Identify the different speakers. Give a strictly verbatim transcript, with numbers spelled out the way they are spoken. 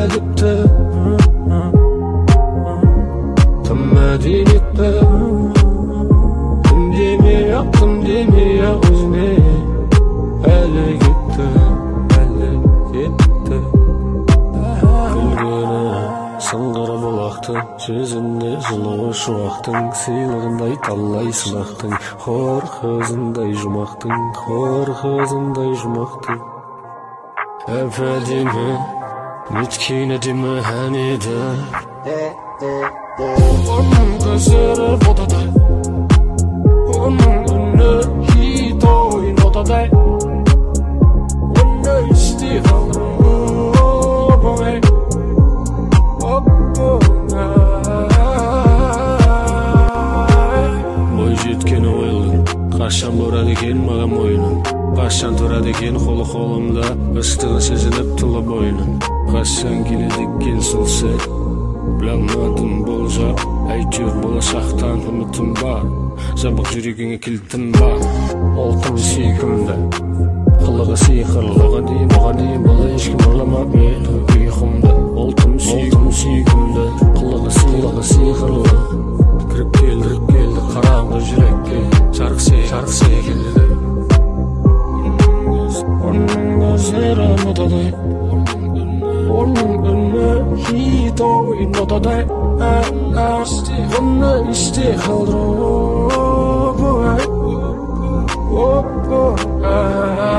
Speaker 1: dipte Temmedin itte Tüm demeye, tüm demeye özne Ele gitti, ele gitti Gülgene sыңғыр болақтың Жүзінде жылы шуақтың Сыйлығындай талай сынақтың Хор қызындай жұмақтың Хор қызындай жұмақтың Әпәдемі Мүткені демі әнеді Оның көздері ботадай Оның үні хит ойын отадай Оны істей қалдырым оп-оңай Ой жеткен ойлын Қашан бұрады екен маған мойнын Қашан тұрады екен қолы қолымда Ыстығы сезіліп тұлы бойының Қашан келеді екен сол сәт Білмедім болжап Әйтеуір болашақтан үмітім бар Жабық жүрегіңе кілтім бар Ол тым сүйкімді Қылығы сиқырлы Оған дейін, оған дейін бұл ешкім ұрламап мені ұйқымды Ол тым сүйкімді Қылығы сиқырлы Кіріп келді, кіріп келді Қараңғы жүрекке Жарық секілді Оның көздері ұмытадай Оның үні хит ойын отадай Оны істей қалдырып